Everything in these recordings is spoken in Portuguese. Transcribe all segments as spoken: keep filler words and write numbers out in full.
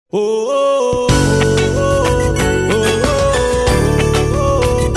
Oh, oh, oh, oh, oh,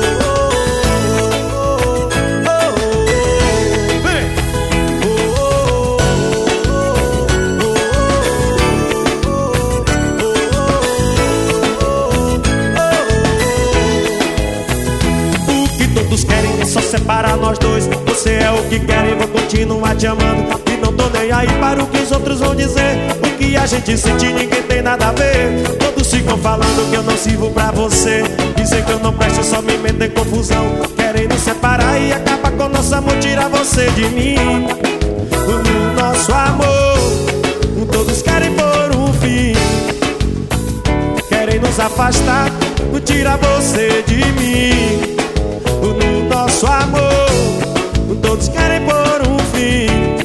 o que todos querem é só separar nós dois. Você é o que quer e vou continuar te amando. E não tô nem aí para o que os outros vão dizer. O que a gente sente ninguém tem nada a ver. Todos ficam falando que eu não sirvo pra você. Dizem que eu não presto, só me metem em confusão. Querem nos separar e acabar com nosso amor, tirar você de mim. No nosso amor, todos querem pôr um fim. Querem nos afastar, tirar você de mim. No nosso amor, todos querem pôr um fim.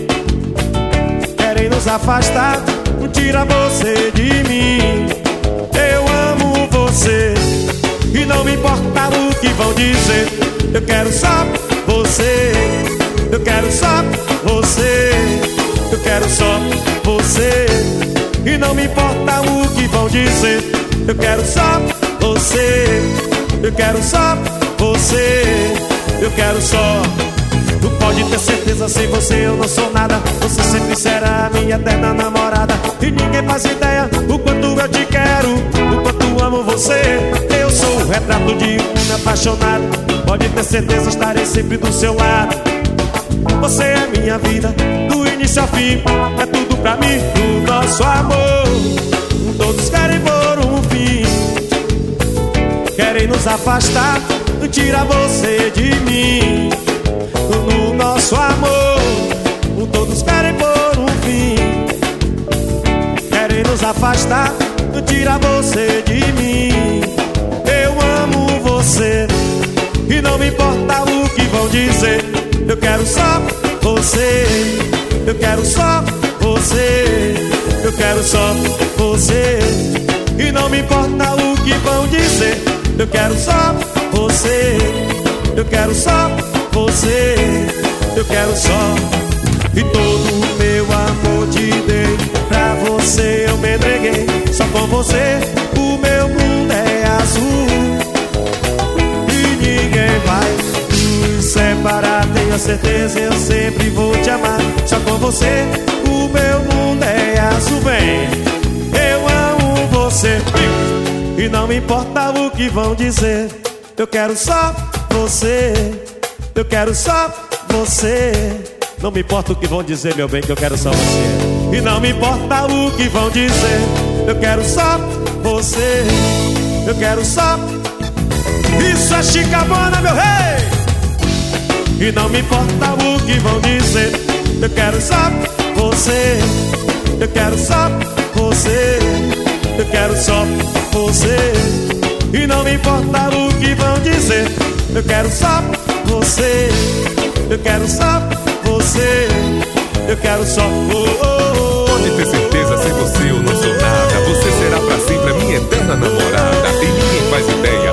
Querem nos afastar, tira você de mim. Eu amo você e não me importa o que vão dizer. Eu quero só você, eu quero só você, eu quero só você e não me importa o que vão dizer. Eu quero só você, eu quero só você, eu quero só. Tu pode ter certeza, sem você eu não sou nada. Você sempre será a minha eterna namorada. E ninguém faz ideia o quanto eu te quero, o quanto amo você. Eu sou o retrato de um apaixonado. Pode ter certeza, estarei sempre do seu lado. Você é minha vida, do início ao fim. É tudo pra mim, o nosso amor. Todos querem pôr um fim. Querem nos afastar, tirar você de mim. No nosso amor, todos querem pôr um fim. Querem nos afastar, tirar você de mim. Eu amo você e não me importa o que vão dizer. Eu quero só você, eu quero só você, eu quero só você e não me importa o que vão dizer. Eu quero só você, eu quero só você, eu quero só. E todo o meu amor te dei, pra você eu me entreguei. Só com você o meu mundo é azul. E ninguém vai nos separar, tenho certeza, eu sempre vou te amar. Só com você o meu mundo é azul, bem. Eu amo você e não me importa o que vão dizer. Eu quero só você, eu quero só você. Não me importa o que vão dizer, meu bem, que eu quero só você. E não me importa o que vão dizer. Eu quero só você, eu quero só. Isso é Chicabana, meu rei. E não me importa o que vão dizer. Eu quero só você, eu quero só você, eu quero só você. E não me importa o que vão dizer. Eu quero só você, eu quero só você, eu quero só. Oh, oh, oh. Pode ter certeza, sem você eu não sou nada. Você será pra sempre a minha eterna namorada. E ninguém faz ideia